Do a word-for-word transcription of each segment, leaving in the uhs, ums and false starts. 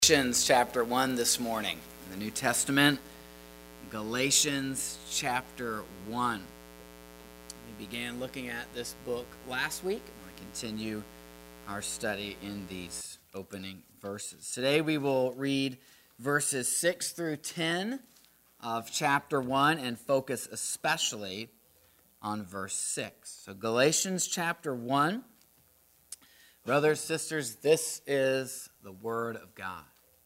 Galatians chapter one this morning. In the New Testament, Galatians chapter one. We began looking at this book last week. I want to continue our study in these opening verses. Today we will read verses six through ten of chapter one and focus especially on verse six. So Galatians chapter one. Brothers, sisters, this is the Word of God.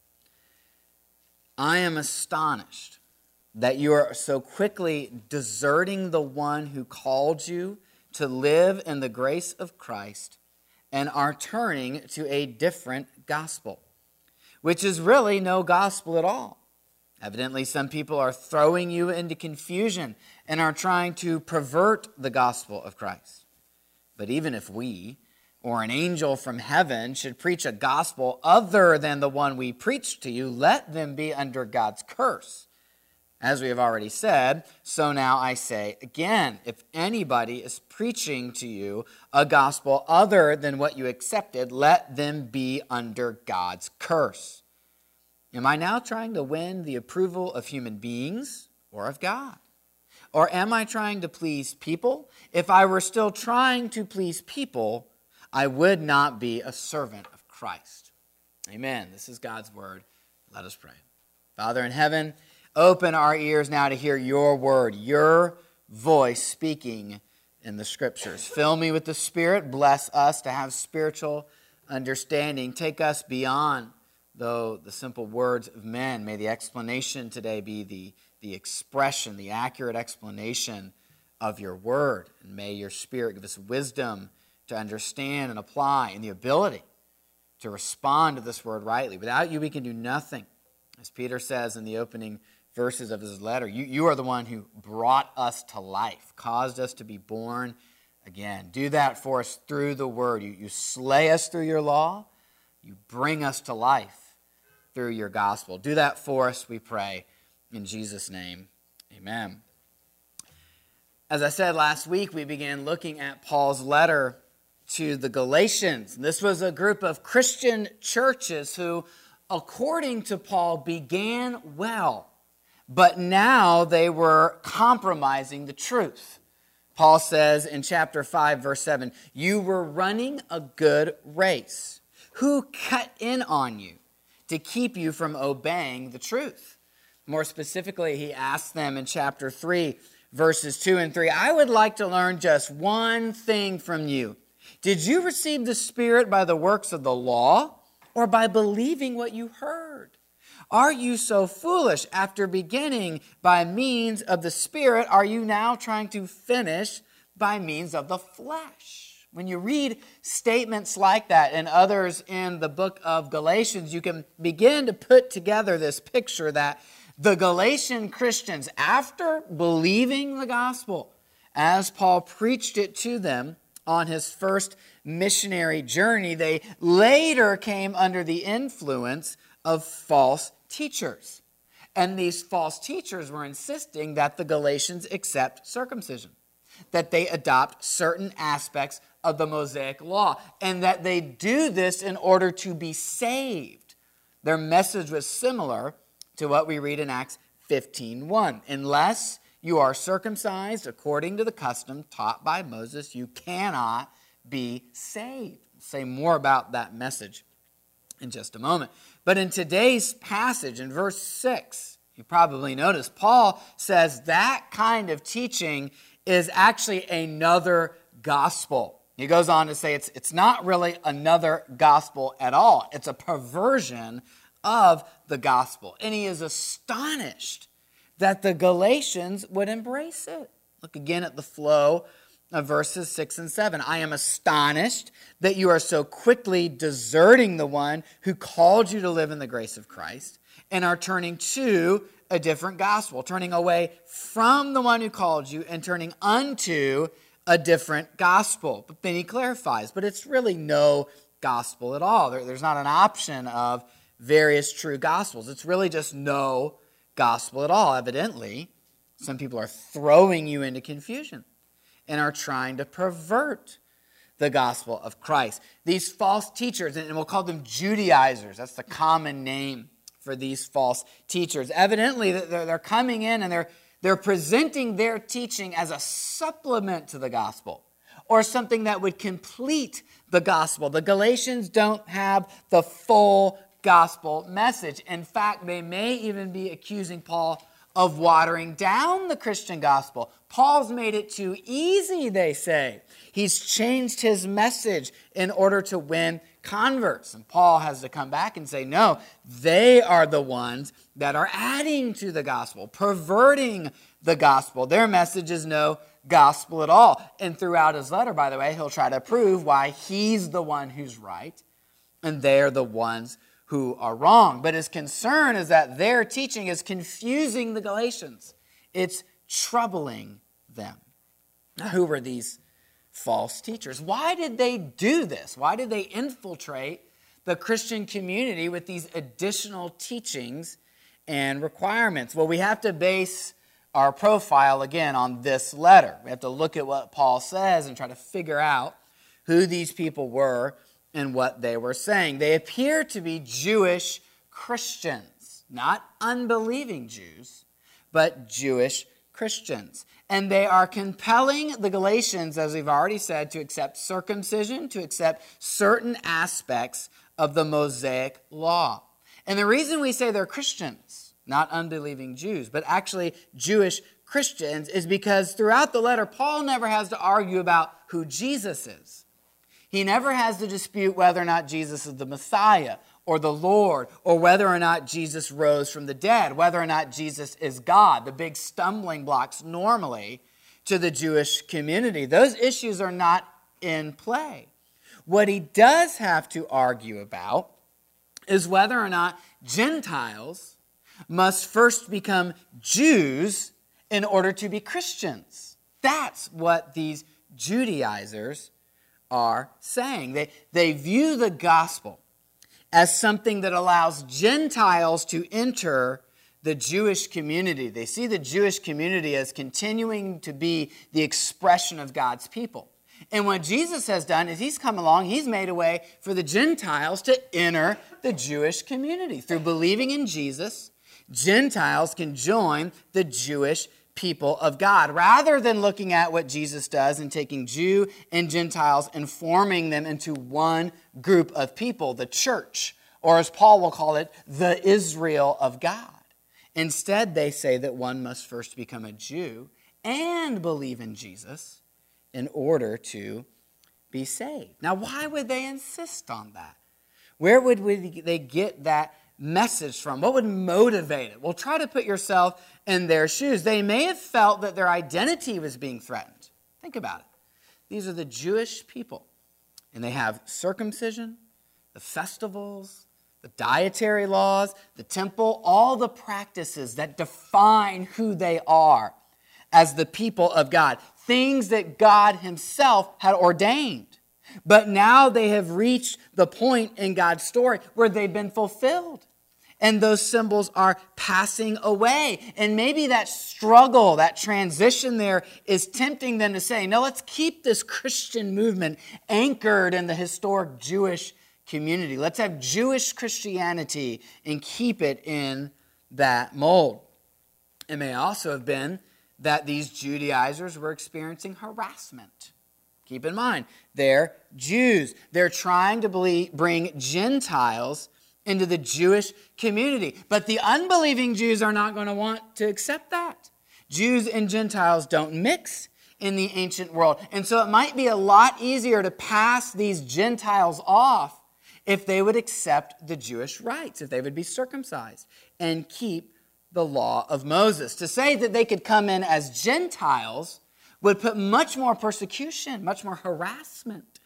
I am astonished that you are so quickly deserting the one who called you to live in the grace of Christ and are turning to a different gospel, which is really no gospel at all. Evidently, some people are throwing you into confusion and are trying to pervert the gospel of Christ. But even if we or an angel from heaven should preach a gospel other than the one we preach to you, let them be under God's curse. As we have already said, so now I say again, if anybody is preaching to you a gospel other than what you accepted, let them be under God's curse. Am I now trying to win the approval of human beings or of God? Or am I trying to please people? If I were still trying to please people, I would not be a servant of Christ. Amen. This is God's word. Let us pray. Father in heaven, open our ears now to hear your word, your voice speaking in the scriptures. Fill me with the Spirit. Bless us to have spiritual understanding. Take us beyond, though, the simple words of men. May the explanation today be the, the expression, the accurate explanation of your word. And may your Spirit give us wisdom to understand and apply, and the ability to respond to this word rightly. Without you, we can do nothing. As Peter says in the opening verses of his letter, you, you are the one who brought us to life, caused us to be born again. Do that for us through the word. You, you slay us through your law. You bring us to life through your gospel. Do that for us, we pray, in Jesus' name. Amen. As I said last week, we began looking at Paul's letter to the Galatians. This was a group of Christian churches who, according to Paul, began well, but now they were compromising the truth. Paul says in chapter five, verse seven, you were running a good race. Who cut in on you to keep you from obeying the truth? More specifically, he asks them in chapter three, verses two and three, I would like to learn just one thing from you. Did you receive the Spirit by the works of the law or by believing what you heard? Are you so foolish? After beginning by means of the Spirit, are you now trying to finish by means of the flesh? When you read statements like that and others in the book of Galatians, you can begin to put together this picture that the Galatian Christians, after believing the gospel, as Paul preached it to them on his first missionary journey, they later came under the influence of false teachers. And these false teachers were insisting that the Galatians accept circumcision, that they adopt certain aspects of the Mosaic law, and that they do this in order to be saved. Their message was similar to what we read in Acts fifteen one. Unless you are circumcised according to the custom taught by Moses, you cannot be saved. I'll say more about that message in just a moment. But in today's passage, in verse six, you probably noticed, Paul says that kind of teaching is actually another gospel. He goes on to say it's, it's not really another gospel at all. It's a perversion of the gospel. And he is astonished that the Galatians would embrace it. Look again at the flow of verses six and seven. I am astonished that you are so quickly deserting the one who called you to live in the grace of Christ and are turning to a different gospel, turning away from the one who called you and turning unto a different gospel. But then he clarifies, but it's really no gospel at all. There, there's not an option of various true gospels. It's really just no gospel at all. Evidently, some people are throwing you into confusion and are trying to pervert the gospel of Christ. These false teachers, and we'll call them Judaizers, that's the common name for these false teachers. Evidently, they're, they're coming in and they're, they're presenting their teaching as a supplement to the gospel, or something that would complete the gospel. The Galatians don't have the full gospel message. In fact, they may even be accusing Paul of watering down the Christian gospel. Paul's made it too easy, they say. He's changed his message in order to win converts. And Paul has to come back and say, no, they are the ones that are adding to the gospel, perverting the gospel. Their message is no gospel at all. And throughout his letter, by the way, he'll try to prove why he's the one who's right and they're the ones who are wrong. But his concern is that their teaching is confusing the Galatians. It's troubling them. Now, who were these false teachers? Why did they do this? Why did they infiltrate the Christian community with these additional teachings and requirements? Well, we have to base our profile again on this letter. We have to look at what Paul says and try to figure out who these people were and what they were saying. They appear to be Jewish Christians, not unbelieving Jews, but Jewish Christians. And they are compelling the Galatians, as we've already said, to accept circumcision, to accept certain aspects of the Mosaic law. And the reason we say they're Christians, not unbelieving Jews, but actually Jewish Christians, is because throughout the letter, Paul never has to argue about who Jesus is. He never has to dispute whether or not Jesus is the Messiah or the Lord, or whether or not Jesus rose from the dead, whether or not Jesus is God, the big stumbling blocks normally to the Jewish community. Those issues are not in play. What he does have to argue about is whether or not Gentiles must first become Jews in order to be Christians. That's what these Judaizers are saying. They, they view the gospel as something that allows Gentiles to enter the Jewish community. They see the Jewish community as continuing to be the expression of God's people. And what Jesus has done is he's come along, he's made a way for the Gentiles to enter the Jewish community. Through believing in Jesus, Gentiles can join the Jewish people of God, rather than looking at what Jesus does and taking Jew and Gentiles and forming them into one group of people, the church, or as Paul will call it, the Israel of God. Instead, they say that one must first become a Jew and believe in Jesus in order to be saved. Now, why would they insist on that? Where would we, they get that message from? What would motivate it? Well, try to put yourself in their shoes. They may have felt that their identity was being threatened. Think about it. These are the Jewish people, and they have circumcision, the festivals, the dietary laws, the temple, all the practices that define who they are as the people of God, things that God himself had ordained. But now they have reached the point in God's story where they've been fulfilled. And those symbols are passing away. And maybe that struggle, that transition there is tempting them to say, no, let's keep this Christian movement anchored in the historic Jewish community. Let's have Jewish Christianity and keep it in that mold. It may also have been that these Judaizers were experiencing harassment. Keep in mind, they're Jews. They're trying to believe, bring Gentiles into the Jewish community. But the unbelieving Jews are not going to want to accept that. Jews and Gentiles don't mix in the ancient world. And so it might be a lot easier to pass these Gentiles off if they would accept the Jewish rites, if they would be circumcised and keep the law of Moses. To say that they could come in as Gentiles would put much more persecution, much more harassment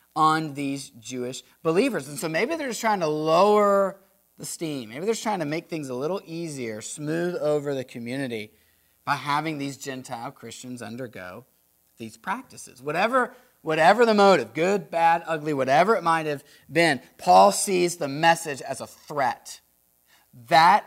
on these Jewish believers. And so maybe they're just trying to lower the steam. Maybe they're just trying to make things a little easier, smooth over the community by having these Gentile Christians undergo these practices. Whatever, whatever the motive, good, bad, ugly, whatever it might have been, Paul sees the message as a threat. That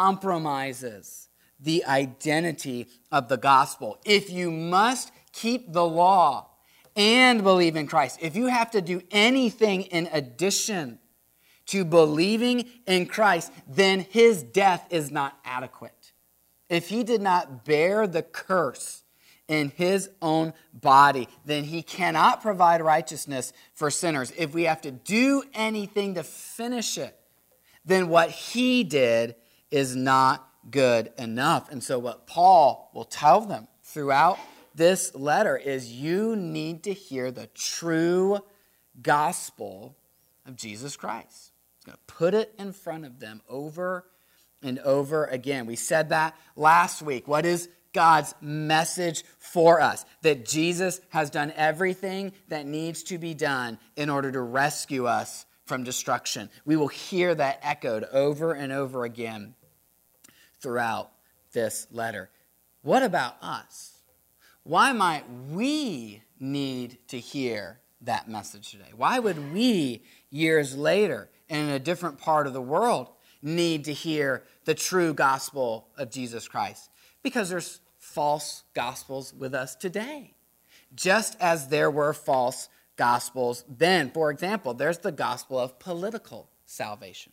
compromises the identity of the gospel. If you must keep the law and believe in Christ. If you have to do anything in addition to believing in Christ, then his death is not adequate. If he did not bear the curse in his own body, then he cannot provide righteousness for sinners. If we have to do anything to finish it, then what he did is not good enough. And so what Paul will tell them throughout this letter is you need to hear the true gospel of Jesus Christ. He's going to put it in front of them over and over again. We said that last week. What is God's message for us? That Jesus has done everything that needs to be done in order to rescue us from destruction. We will hear that echoed over and over again throughout this letter. What about us? Why might we need to hear that message today? Why would we, years later, in a different part of the world, need to hear the true gospel of Jesus Christ? Because there's false gospels with us today, just as there were false gospels then. For example, there's the gospel of political salvation.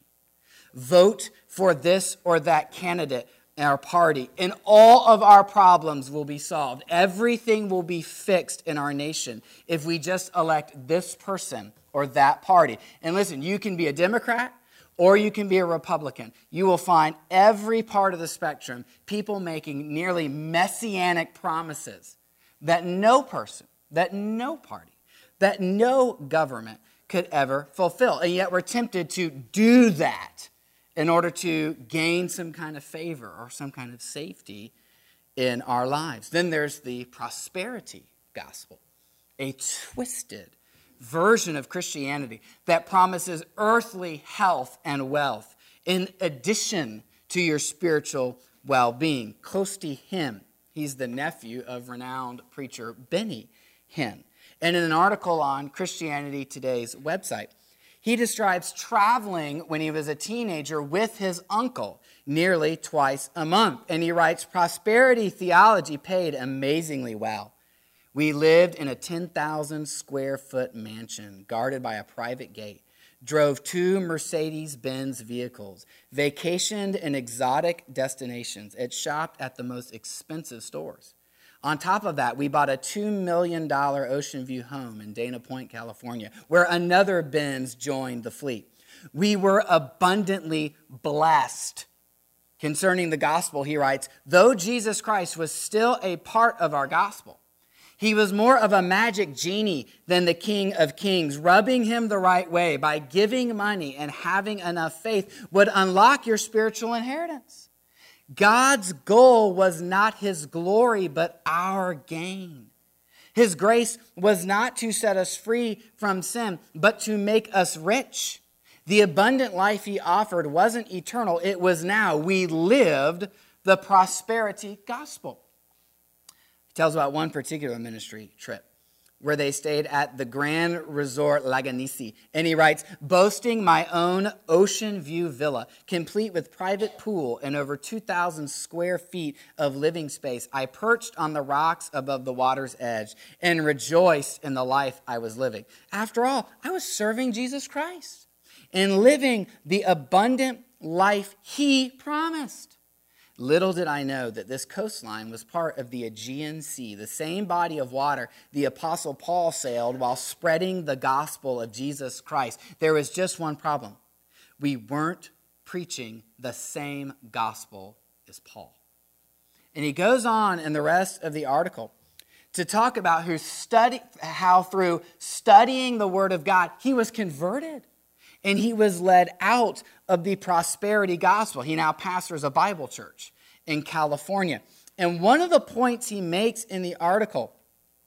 Vote for this or that candidate in our party, and all of our problems will be solved. Everything will be fixed in our nation if we just elect this person or that party. And listen, you can be a Democrat or you can be a Republican. You will find every part of the spectrum people making nearly messianic promises that no person, that no party, that no government could ever fulfill. And yet we're tempted to do that in order to gain some kind of favor or some kind of safety in our lives. Then there's the prosperity gospel, a twisted version of Christianity that promises earthly health and wealth in addition to your spiritual well-being. Kosti Hinn, he's the nephew of renowned preacher Benny Hinn. And in an article on Christianity Today's website, he describes traveling when he was a teenager with his uncle nearly twice a month. And he writes, prosperity theology paid amazingly well. We lived in a ten thousand square foot mansion guarded by a private gate, drove two Mercedes-Benz vehicles, vacationed in exotic destinations, and shopped at the most expensive stores. On top of that, we bought a two million dollars Ocean View home in Dana Point, California, where another Benz joined the fleet. We were abundantly blessed. Concerning the gospel, he writes, though Jesus Christ was still a part of our gospel, he was more of a magic genie than the King of Kings. Rubbing him the right way by giving money and having enough faith would unlock your spiritual inheritance. God's goal was not his glory, but our gain. His grace was not to set us free from sin, but to make us rich. The abundant life he offered wasn't eternal, it was now. We lived the prosperity gospel. He tells about one particular ministry trip where they stayed at the Grand Resort Laganisi. And he writes, boasting my own ocean view villa, complete with private pool and over two thousand square feet of living space, I perched on the rocks above the water's edge and rejoiced in the life I was living. After all, I was serving Jesus Christ and living the abundant life he promised. Little did I know that this coastline was part of the Aegean Sea, the same body of water the Apostle Paul sailed while spreading the gospel of Jesus Christ. There was just one problem. We weren't preaching the same gospel as Paul. And he goes on in the rest of the article to talk about who study, how through studying the Word of God, he was converted. And he was led out of the prosperity gospel. He now pastors a Bible church in California. And one of the points he makes in the article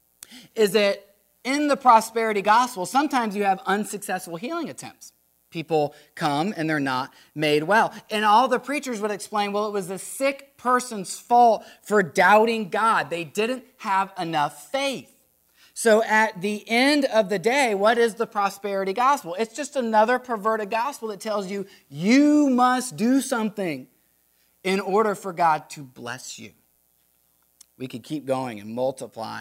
is that in the prosperity gospel, sometimes you have unsuccessful healing attempts. People come and they're not made well. And all the preachers would explain, well, it was the sick person's fault for doubting God. They didn't have enough faith. So at the end of the day, what is the prosperity gospel? It's just another perverted gospel that tells you you must do something in order for God to bless you. We could keep going and multiply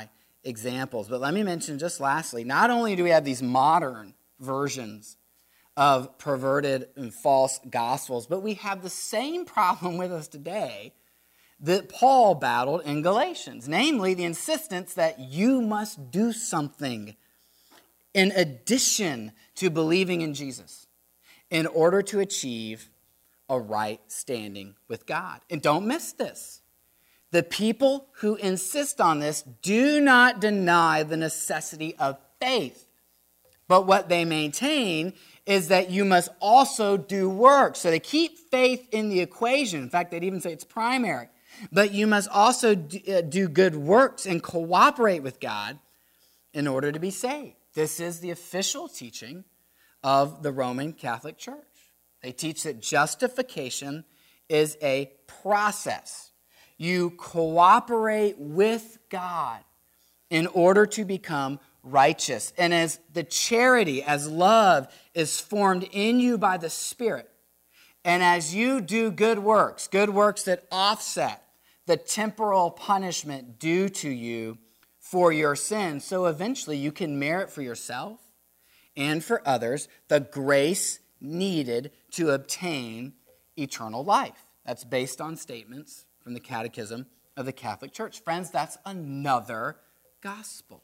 examples. But let me mention just lastly, not only do we have these modern versions of perverted and false gospels, but we have the same problem with us today that Paul battled in Galatians, namely the insistence that you must do something in addition to believing in Jesus in order to achieve a right standing with God. And don't miss this. The people who insist on this do not deny the necessity of faith, but what they maintain is that you must also do work. So they keep faith in the equation. In fact, they'd even say it's primary. But you must also do good works and cooperate with God in order to be saved. This is the official teaching of the Roman Catholic Church. They teach that justification is a process. You cooperate with God in order to become righteous. And as the charity, as love is formed in you by the Spirit, and as you do good works, good works that offset the temporal punishment due to you for your sins, so eventually you can merit for yourself and for others the grace needed to obtain eternal life. That's based on statements from the Catechism of the Catholic Church. Friends, that's another gospel.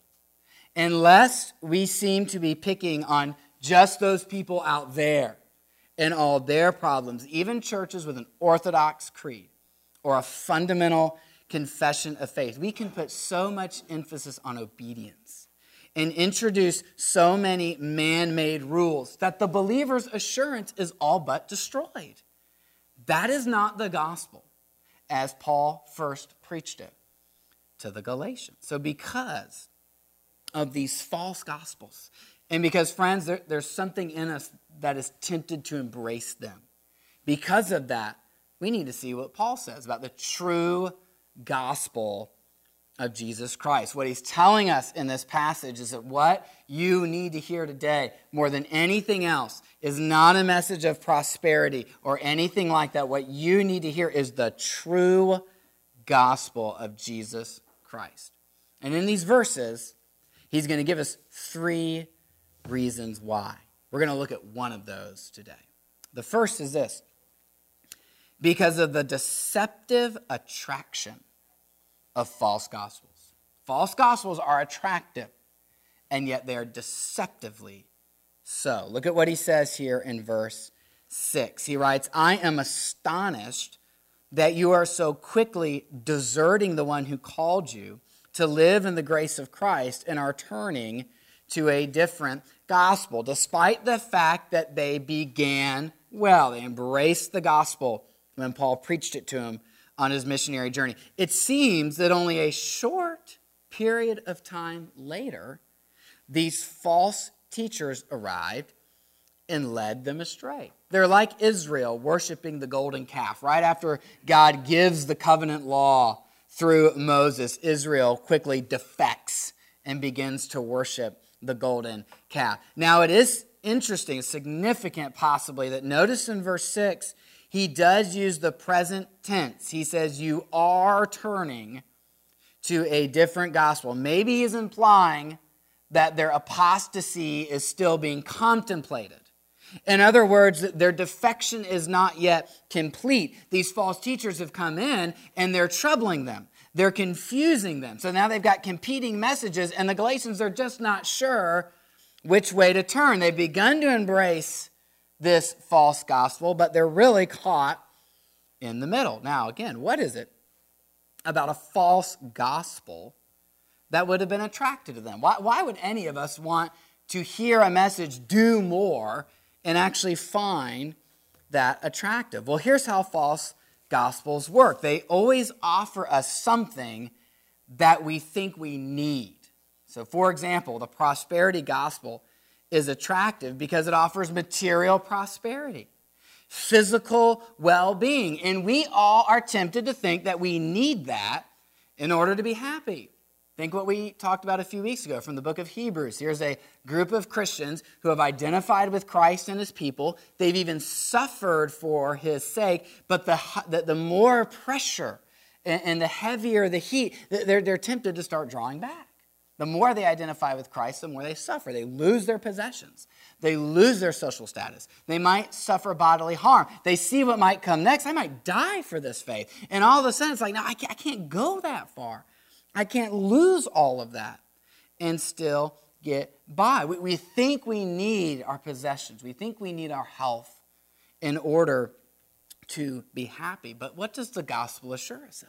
Unless we seem to be picking on just those people out there and all their problems, even churches with an orthodox creed or a fundamental confession of faith, we can put so much emphasis on obedience and introduce so many man-made rules that the believer's assurance is all but destroyed. That is not the gospel as Paul first preached it to the Galatians. So because of these false gospels, and because, friends, there, there's something in us that is tempted to embrace them, because of that, we need to see what Paul says about the true gospel of Jesus Christ. What he's telling us in this passage is that what you need to hear today, more than anything else, is not a message of prosperity or anything like that. What you need to hear is the true gospel of Jesus Christ. And in these verses, he's going to give us three reasons why. We're going to look at one of those today. The first is this: because of the deceptive attraction of false gospels. False gospels are attractive, and yet they are deceptively so. Look at what he says here in verse six. He writes, I am astonished that you are so quickly deserting the one who called you to live in the grace of Christ and are turning to a different gospel, despite the fact that they began well. They embraced the gospel when Paul preached it to him on his missionary journey. It seems that only a short period of time later, these false teachers arrived and led them astray. They're like Israel worshiping the golden calf. Right after God gives the covenant law through Moses, Israel quickly defects and begins to worship the golden calf. Now, it is interesting, significant possibly, that notice in verse six, he does use the present tense. He says, you are turning to a different gospel. Maybe he's implying that their apostasy is still being contemplated. In other words, their defection is not yet complete. These false teachers have come in and they're troubling them. They're confusing them. So now they've got competing messages, and the Galatians are just not sure which way to turn. They've begun to embrace this false gospel, but they're really caught in the middle. Now, again, what is it about a false gospel that would have been attracted to them? Why, why would any of us want to hear a message, do more, and actually find that attractive? Well, here's how false gospels work. They always offer us something that we think we need. So, for example, the prosperity gospel is attractive because it offers material prosperity, physical well-being. And we all are tempted to think that we need that in order to be happy. Think what we talked about a few weeks ago from the book of Hebrews. Here's a group of Christians who have identified with Christ and his people. They've even suffered for his sake, but the, the, the more pressure and, and the heavier the heat, they're, they're tempted to start drawing back. The more they identify with Christ, the more they suffer. They lose their possessions. They lose their social status. They might suffer bodily harm. They see what might come next. I might die for this faith. And all of a sudden, it's like, no, I can't, I can't go that far. I can't lose all of that and still get by. We, we think we need our possessions. We think we need our health in order to be happy. But what does the gospel assure us of?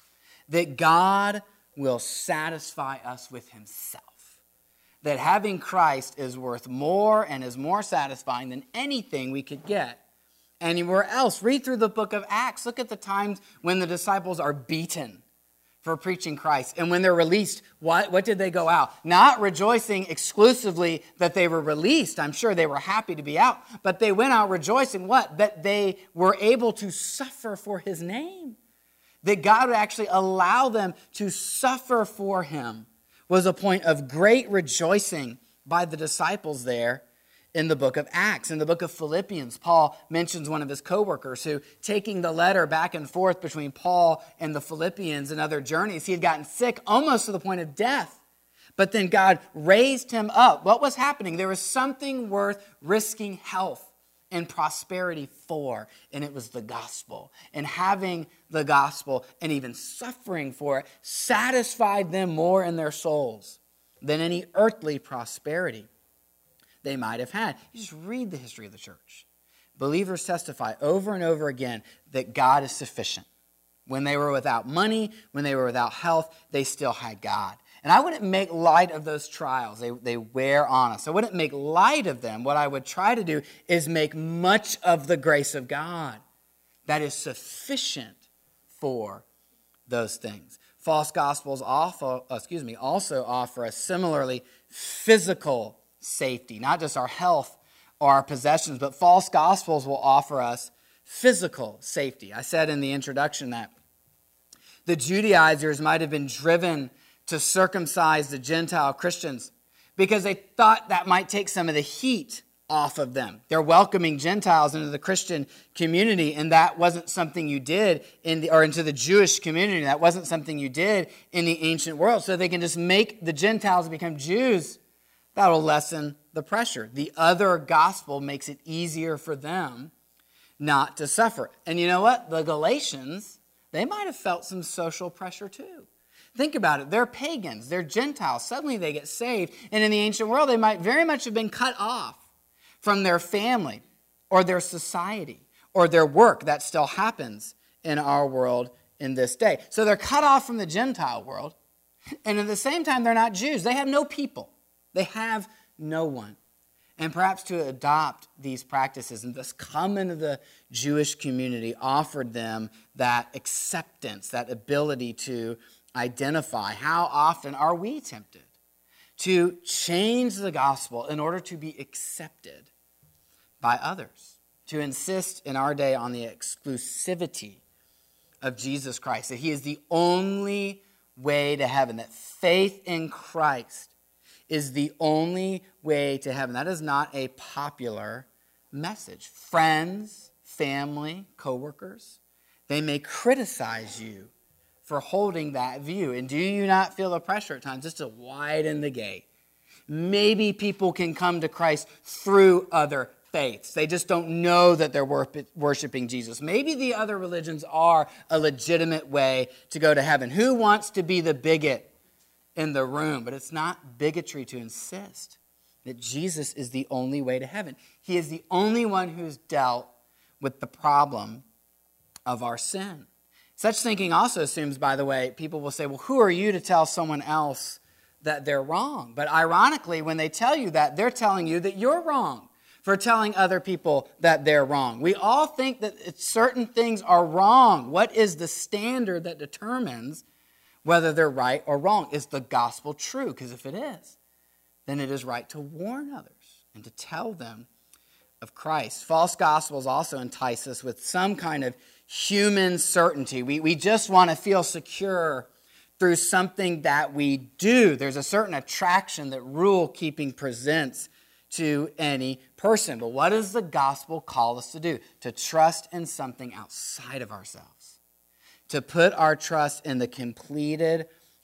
That God will satisfy us with himself. That having Christ is worth more and is more satisfying than anything we could get anywhere else. Read through the book of Acts. Look at the times when the disciples are beaten for preaching Christ. And when they're released, what, what did they go out? Not rejoicing exclusively that they were released. I'm sure they were happy to be out. But they went out rejoicing what? That they were able to suffer for his name. That God would actually allow them to suffer for him was a point of great rejoicing by the disciples there in the book of Acts. In the book of Philippians, Paul mentions one of his co-workers who, taking the letter back and forth between Paul and the Philippians and other journeys, he had gotten sick almost to the point of death. But then God raised him up. What was happening? There was something worth risking health and prosperity for, and it was the gospel. And having the gospel and even suffering for it satisfied them more in their souls than any earthly prosperity they might have had. You just read the history of the church. Believers testify over and over again that God is sufficient. When they were without money, when they were without health, they still had God. And I wouldn't make light of those trials. They, they wear on us. I wouldn't make light of them. What I would try to do is make much of the grace of God that is sufficient for those things. False gospels also, excuse me, also offer us similarly physical safety, not just our health or our possessions, but false gospels will offer us physical safety. I said in the introduction that the Judaizers might have been driven to circumcise the Gentile Christians because they thought that might take some of the heat off of them. They're welcoming Gentiles into the Christian community, and that wasn't something you did in the, or into the Jewish community. That wasn't something you did in the ancient world. So they can just make the Gentiles become Jews. That'll lessen the pressure. The other gospel makes it easier for them not to suffer. And you know what? The Galatians, they might have felt some social pressure too. Think about it. They're pagans. They're Gentiles. Suddenly they get saved. And in the ancient world, they might very much have been cut off from their family or their society or their work. That still happens in our world in this day. So they're cut off from the Gentile world. And at the same time, they're not Jews. They have no people. They have no one. And perhaps to adopt these practices and thus come into the Jewish community offered them that acceptance, that ability to identify. How often are we tempted to change the gospel in order to be accepted by others? To insist in our day on the exclusivity of Jesus Christ, that he is the only way to heaven, that faith in Christ is the only way to heaven. That is not a popular message. Friends, family, coworkers, they may criticize you for holding that view. And do you not feel the pressure at times just to widen the gate? Maybe people can come to Christ through other faiths. They just don't know that they're worshiping Jesus. Maybe the other religions are a legitimate way to go to heaven. Who wants to be the bigot in the room? But it's not bigotry to insist that Jesus is the only way to heaven. He is the only one who's dealt with the problem of our sin. Such thinking also assumes, by the way, people will say, well, who are you to tell someone else that they're wrong? But ironically, when they tell you that, they're telling you that you're wrong for telling other people that they're wrong. We all think that certain things are wrong. What is the standard that determines whether they're right or wrong? Is the gospel true? Because if it is, then it is right to warn others and to tell them of Christ. False gospels also entice us with some kind of human certainty. We, we just want to feel secure through something that we do. There's a certain attraction that rule-keeping presents to any person. But what does the gospel call us to do? To trust in something outside of ourselves. To put our trust in the completed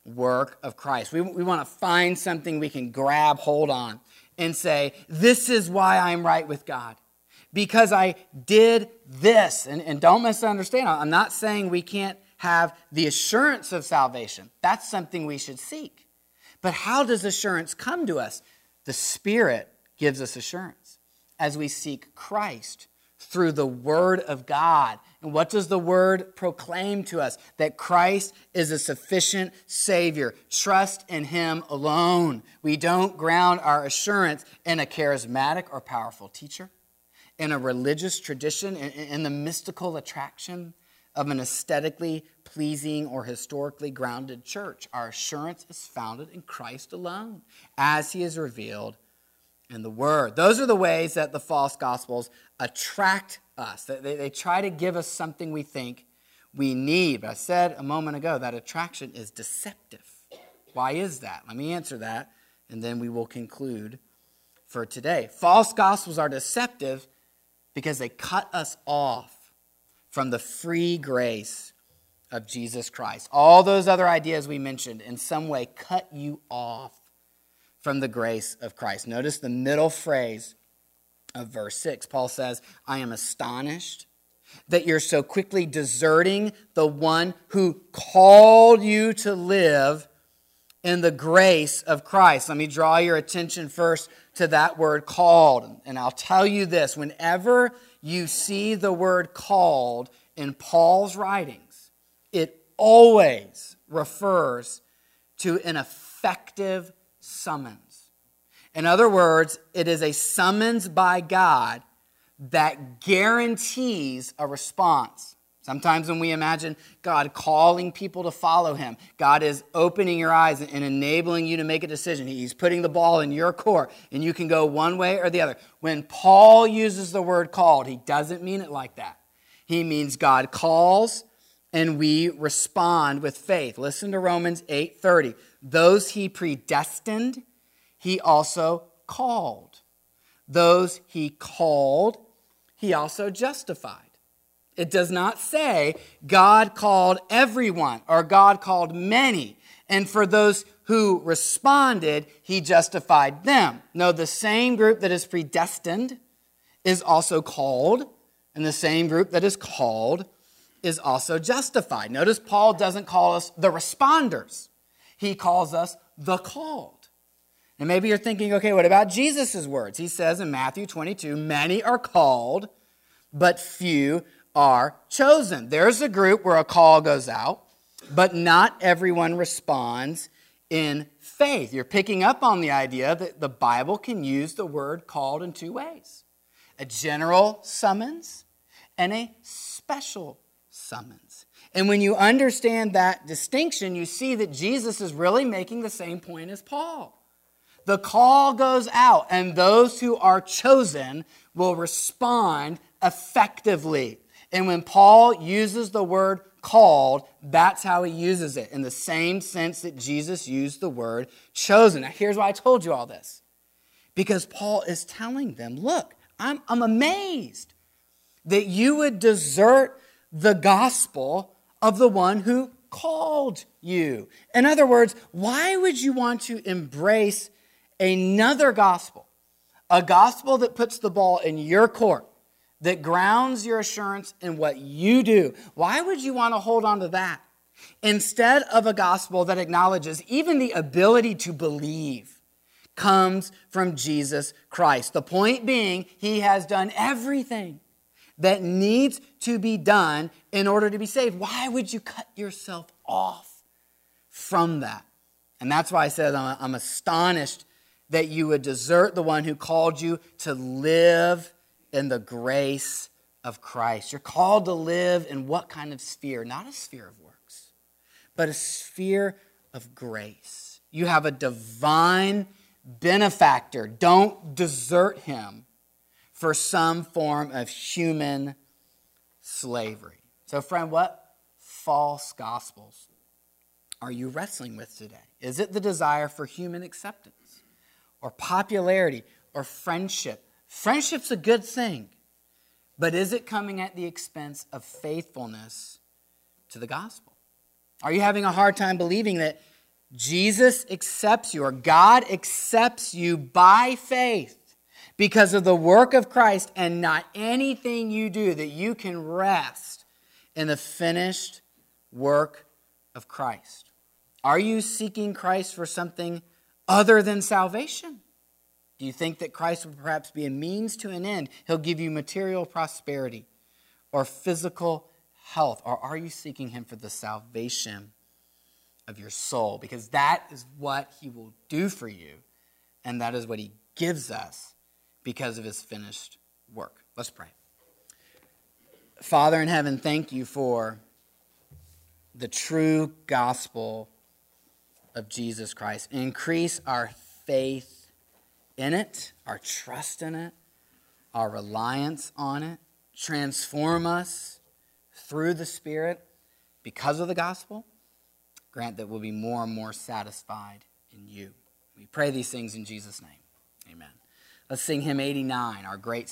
work of Christ. We, we want to find something we can grab hold on and say, this is why I'm right with God. Because I did this. And, and don't misunderstand. I'm not saying we can't have the assurance of salvation. That's something we should seek. But how does assurance come to us? The Spirit gives us assurance as we seek Christ through the Word of God. And what does the Word proclaim to us? That Christ is a sufficient Savior. Trust in Him alone. We don't ground our assurance in a charismatic or powerful teacher, in a religious tradition, in, in the mystical attraction of an aesthetically pleasing or historically grounded church. Our assurance is founded in Christ alone, as He is revealed in the Word. Those are the ways that the false gospels attract us. They, they try to give us something we think we need. But I said a moment ago that attraction is deceptive. Why is that? Let me answer that, and then we will conclude for today. False gospels are deceptive because they cut us off from the free grace of Jesus Christ. All those other ideas we mentioned in some way cut you off from the grace of Christ. Notice the middle phrase of verse six. Paul says, I am astonished that you're so quickly deserting the one who called you to live in the grace of Christ. Let me draw your attention first to that word called. And I'll tell you this, whenever you see the word called in Paul's writings, it always refers to an effective summons. In other words, it is a summons by God that guarantees a response. Sometimes when we imagine God calling people to follow Him, God is opening your eyes and enabling you to make a decision. He's putting the ball in your court, and you can go one way or the other. When Paul uses the word called, he doesn't mean it like that. He means God calls, and we respond with faith. Listen to Romans eight thirty. Those He predestined, He also called. Those He called, He also justified. It does not say God called everyone or God called many. And for those who responded, He justified them. No, the same group that is predestined is also called. And the same group that is called is also justified. Notice Paul doesn't call us the responders. He calls us the called. And maybe you're thinking, okay, what about Jesus' words? He says in Matthew twenty-two, many are called, but few are chosen. There's a group where a call goes out, but not everyone responds in faith. You're picking up on the idea that the Bible can use the word called in two ways. A general summons and a special summons. And when you understand that distinction, you see that Jesus is really making the same point as Paul. The call goes out, and those who are chosen will respond effectively. And when Paul uses the word called, that's how he uses it, in the same sense that Jesus used the word chosen. Now, here's why I told you all this. Because Paul is telling them, look, I'm, I'm amazed that you would desert the gospel of the one who called you. In other words, why would you want to embrace another gospel? A gospel that puts the ball in your court, that grounds your assurance in what you do. Why would you want to hold on to that instead of a gospel that acknowledges even the ability to believe comes from Jesus Christ? The point being, He has done everything that needs to be done in order to be saved. Why would you cut yourself off from that? And that's why I said I'm, I'm astonished that you would desert the one who called you to live in the grace of Christ. You're called to live in what kind of sphere? Not a sphere of works, but a sphere of grace. You have a divine benefactor. Don't desert Him for some form of human slavery. So, friend, what false gospels are you wrestling with today? Is it the desire for human acceptance or popularity or friendship? Friendship's a good thing, but is it coming at the expense of faithfulness to the gospel? Are you having a hard time believing that Jesus accepts you, or God accepts you by faith because of the work of Christ and not anything you do, that you can rest in the finished work of Christ. Are you seeking Christ for something other than salvation? Do you think that Christ will perhaps be a means to an end? He'll give you material prosperity or physical health. Or are you seeking him for the salvation of your soul? Because that is what he will do for you. And that is what he gives us because of his finished work. Let's pray. Father in heaven, thank you for the true gospel of Jesus Christ. Increase our faith in it, our trust in it, our reliance on it. Transform us through the Spirit because of the gospel. Grant that we'll be more and more satisfied in you. We pray these things in Jesus' name. Amen. Let's sing hymn eighty-nine, our great